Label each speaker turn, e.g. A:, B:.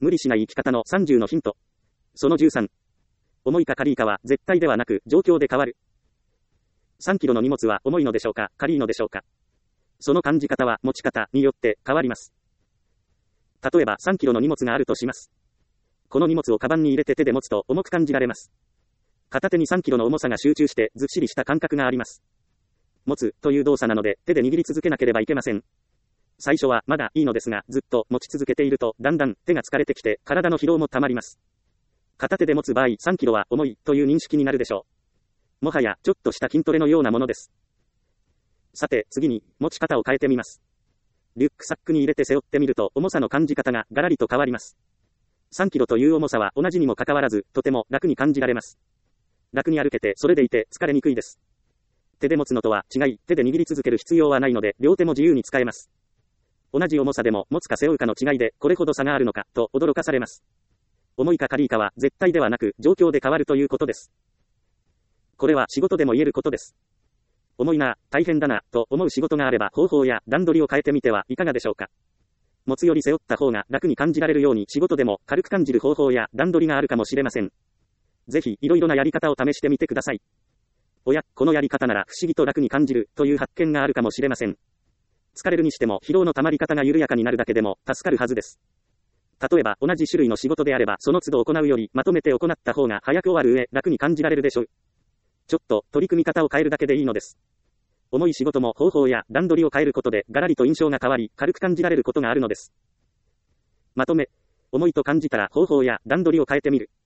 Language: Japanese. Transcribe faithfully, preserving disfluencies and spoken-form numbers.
A: 無理しない生き方のさんじゅうのヒント。そのじゅうさん。重いか軽いかは絶対ではなく状況で変わる。さんキロの荷物は重いのでしょうか、軽いのでしょうか。その感じ方は持ち方によって変わります。例えばさんキロの荷物があるとします。この荷物をカバンに入れて手で持つと重く感じられます。片手にさんキロの重さが集中してずっしりした感覚があります。持つという動作なので手で握り続けなければいけません。最初はまだいいのですが、ずっと持ち続けているとだんだん手が疲れてきて体の疲労もたまります。片手で持つ場合さんキロは重いという認識になるでしょう。もはやちょっとした筋トレのようなものです。さて次に持ち方を変えてみます。リュックサックに入れて背負ってみると重さの感じ方がガラリと変わります。さんキロという重さは同じにもかかわらずとても楽に感じられます。楽に歩けてそれでいて疲れにくいです。手で持つのとは違い、手で握り続ける必要はないので両手も自由に使えます。同じ重さでも持つか背負うかの違いでこれほど差があるのかと驚かされます。重いか軽いかは絶対ではなく状況で変わるということです。これは仕事でも言えることです。重いな、大変だな、と思う仕事があれば方法や段取りを変えてみてはいかがでしょうか。持つより背負った方が楽に感じられるように仕事でも軽く感じる方法や段取りがあるかもしれません。ぜひいろいろなやり方を試してみてください。おや、このやり方なら不思議と楽に感じるという発見があるかもしれません。疲れるにしても疲労の溜まり方が緩やかになるだけでも助かるはずです。例えば同じ種類の仕事であればその都度行うよりまとめて行った方が早く終わる上楽に感じられるでしょう。ちょっと取り組み方を変えるだけでいいのです。重い仕事も方法や段取りを変えることでガラリと印象が変わり軽く感じられることがあるのです。まとめ、重いと感じたら方法や段取りを変えてみる。